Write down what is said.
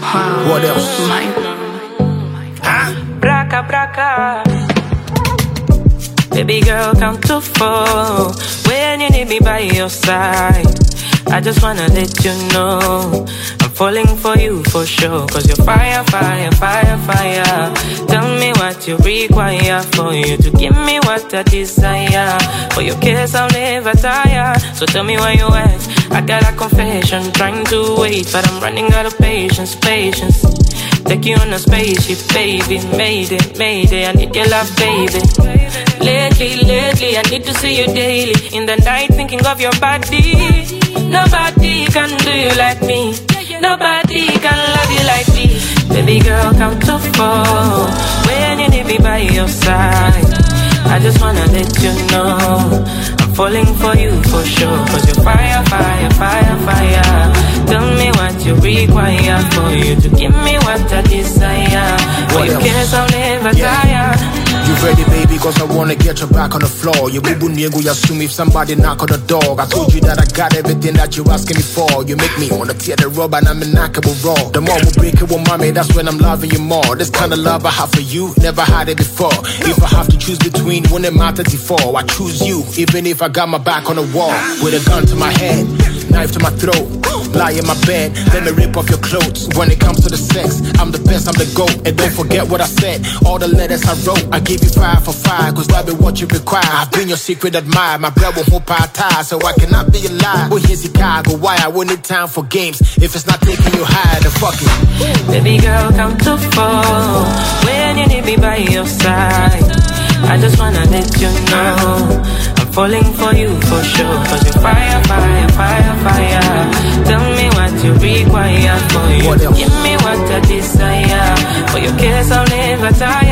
What else? Braca, braca. Baby girl, count to 4 when you need me by your side. I just wanna let you know I'm falling for you for sure. Cause you're fire, fire, fire, fire. Tell me what you require for you to give me what I desire. For your kiss I'll never tire. So tell me why you ask. I got a confession, trying to wait, but I'm running out of patience, patience. Take you on a spaceship, baby. Mayday, mayday, I need your love, baby. Lately, I need to see you daily. In the night, thinking of your body. Nobody can do you like me. Nobody can love you like me. Baby girl, count to 4 when you need me by your side. I just wanna let you know I'm falling for you for sure. Cause you're fire, fire, fire, fire. Tell me what you require for you to give me what I desire. For your kiss I'll never tire. You ready, baby? Cause I wanna get you back on the floor. You boo niego, you assume if somebody knock on the door. I told you that I got everything that you're asking me for. You make me wanna tear the rubber and I'm knockable raw. The more we break it with mommy, that's when I'm loving you more. This kind of love I have for you, never had it before. If I have to choose between 1 and my 34, I choose you, even if I got my back on the wall. With a gun to my head, knife to my throat, lie in my bed, let me rip off your clothes. When it comes to the sex, I'm the best, I'm the GOAT. And don't forget what I said, all the letters I wrote. I give you 5 for 5, cause that be what you require. I've been your secret admirer, my brother won't tie, so I cannot be a lie. Well, here's Chicago, why I wouldn't need time for games. If it's not taking you higher, then fuck it. Baby girl, count to 4 when you need me by your side. I just wanna let you know I'm falling for you for sure. Cause you're fire, fire, fire, fire. Tell me what you require for you to give me what I desire. For your kiss I'll never tire.